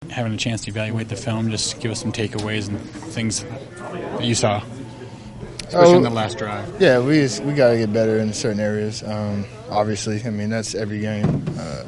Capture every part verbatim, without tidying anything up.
having a chance to evaluate the film, just give us some takeaways and things that you saw, especially oh, in the last drive. Yeah, we just, we got to get better in certain areas. Um, obviously, I mean that's every game. Uh,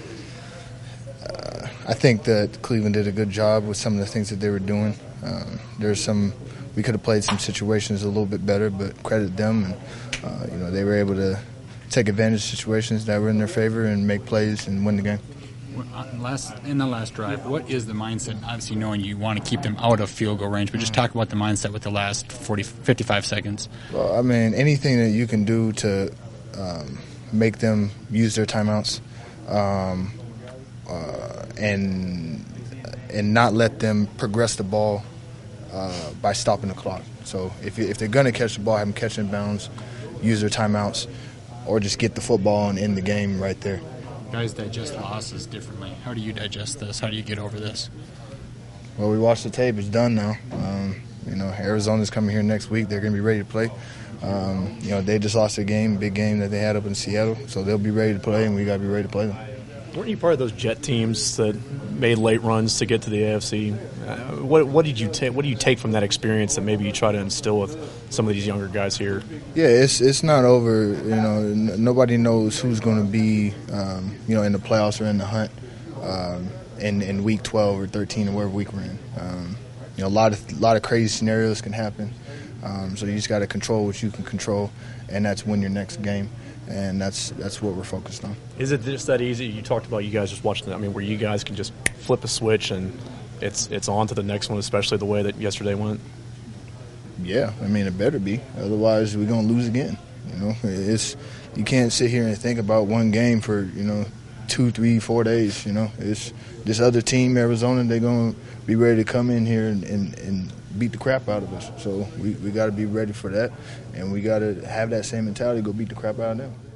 uh, I think that Cleveland did a good job with some of the things that they were doing. Um, there's some we could have played some situations a little bit better, but credit them, and uh, you know they were able to take advantage of situations that were in their favor and make plays and win the game. Last in the last drive, what is the mindset? Obviously, knowing you want to keep them out of field goal range, but just talk about the mindset with the last forty, fifty-five seconds. Well, I mean, anything that you can do to um, make them use their timeouts, um, uh, and and not let them progress the ball uh, by stopping the clock. So if if they're going to catch the ball, have them catch in bounds, use their timeouts, or just get the football and end the game right there. Guys digest losses differently. How do you digest this? How do you get over this? Well, we watched the tape. It's done now. Um, you know, Arizona's coming here next week. They're going to be ready to play. Um, you know, they just lost a game, big game that they had up in Seattle, so they'll be ready to play, and we got to be ready to play them. Weren't you part of those Jet teams that made late runs to get to the A F C? Uh, what, what did you take? What do you take from that experience that maybe you try to instill with some of these younger guys here? Yeah, it's it's not over. You know, n- nobody knows who's going to be, um, you know, in the playoffs or in the hunt um, in in week twelve or thirteen or whatever week we're in. Um, you know, a lot of lot of crazy scenarios can happen. Um, so you just got to control what you can control, and that's win your next game. And that's that's what we're focused on. Is it just that easy? You talked about you guys just watching. I mean, where you guys can just flip a switch and it's it's on to the next one, especially the way that yesterday went. Yeah, I mean it better be. Otherwise, we're gonna lose again. You know, it's you can't sit here and think about one game for you know two, three, four days. You know, it's this other team, Arizona. They're gonna be ready to come in here and, and, and beat the crap out of us. So we, we got to be ready for that, and we got to have that same mentality, go beat the crap out of them.